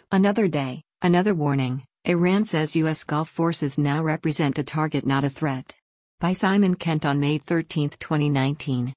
Another day, another warning. Iran says U.S. Gulf forces now represent a target, not a threat. By Simon Kent on May 13, 2019.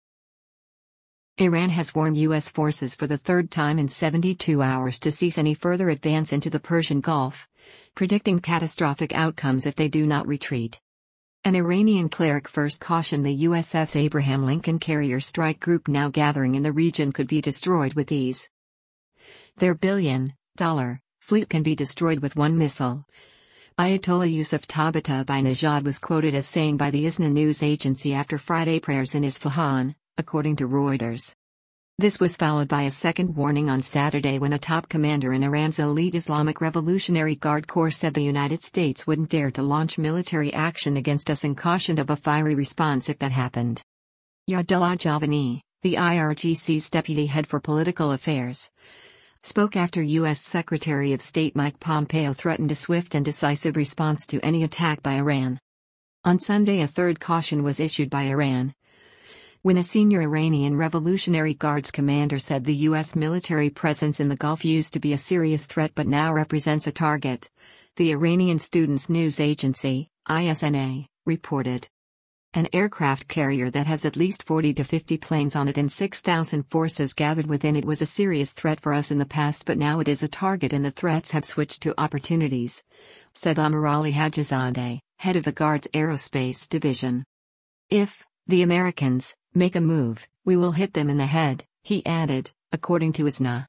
Iran has warned U.S. forces for the third time in 72 hours to cease any further advance into the Persian Gulf, predicting catastrophic outcomes if they do not retreat. An Iranian cleric first cautioned the USS Abraham Lincoln Carrier strike group now gathering in the region could be destroyed with ease. Their billion-dollar fleet can be destroyed with one missile. Ayatollah Yusuf Tabatabai-Najad was quoted as saying by the ISNA news agency after Friday prayers in Isfahan, according to Reuters. This was followed by a second warning on Saturday when a top commander in Iran's elite Islamic Revolutionary Guard Corps said the United States wouldn't dare to launch military action against us and cautioned of a fiery response if that happened. Yadullah Javani, the IRGC's deputy head for political affairs, spoke after U.S. Secretary of State Mike Pompeo threatened a swift and decisive response to any attack by Iran. On Sunday, a third caution was issued by Iran, when a senior Iranian Revolutionary Guards commander said the U.S. military presence in the Gulf used to be a serious threat but now represents a target. The Iranian Students News Agency, ISNA, reported. An aircraft carrier that has at least 40 to 50 planes on it and 6,000 forces gathered within it was a serious threat for us in the past, but now it is a target and the threats have switched to opportunities, said Amirali Hajizadeh, head of the Guard's Aerospace Division. If the Americans make a move, we will hit them in the head, he added, according to ISNA.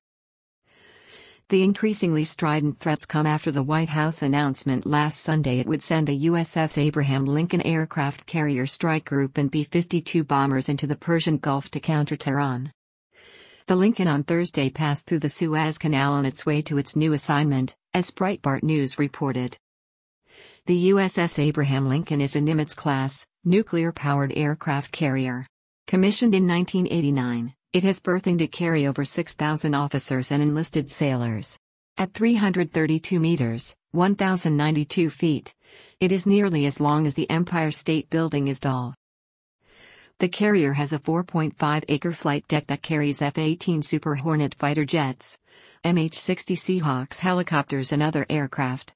The increasingly strident threats come after the White House announcement last Sunday it would send the USS Abraham Lincoln aircraft carrier strike group and B-52 bombers into the Persian Gulf to counter Tehran. The Lincoln on Thursday passed through the Suez Canal on its way to its new assignment, as Breitbart News reported. The USS Abraham Lincoln is a Nimitz-class, nuclear-powered aircraft carrier. Commissioned in 1989, it has berthing to carry over 6,000 officers and enlisted sailors. At 332 meters, 1,092 feet, it is nearly as long as the Empire State Building is tall. The carrier has a 4.5-acre flight deck that carries F-18 Super Hornet fighter jets, MH-60 Seahawks helicopters and other aircraft.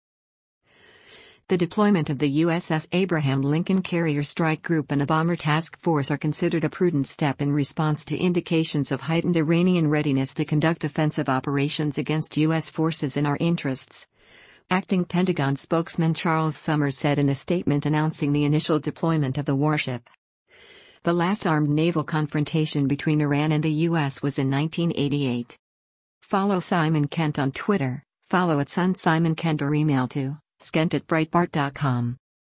The deployment of the USS Abraham Lincoln Carrier Strike Group and a bomber task force are considered a prudent step in response to indications of heightened Iranian readiness to conduct offensive operations against U.S. forces in our interests. Acting Pentagon spokesman Charles Summers said in a statement announcing the initial deployment of the warship. The last armed naval confrontation between Iran and the U.S. was in 1988. Follow Simon Kent on Twitter, follow @SunSimonKent or email to skent@breitbart.com.